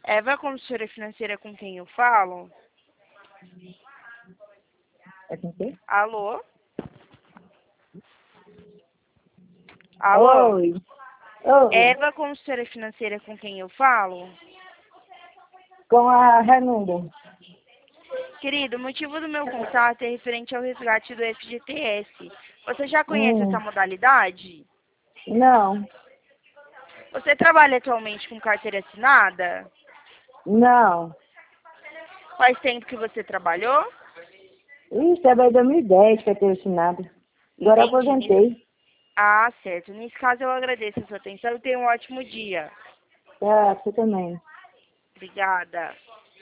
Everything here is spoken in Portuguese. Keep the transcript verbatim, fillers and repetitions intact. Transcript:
Eva, consultora financeira com quem eu falo? É com quem? Alô? Alô? Oi. Oi. Eva, consultora financeira com quem eu falo? Com a Renunda. Querido, o motivo do meu contato é referente ao resgate do F G T S. Você já conhece Hum. essa modalidade? Não. Você trabalha atualmente com carteira assinada? Não. Faz tempo que você trabalhou? Isso, trabalhei em dois mil e dez, que eu tenho assinado. Agora eu Entendi. aposentei. Ah, certo. Nesse caso, eu agradeço a sua atenção e tenha um ótimo dia. Tá, você também. Obrigada.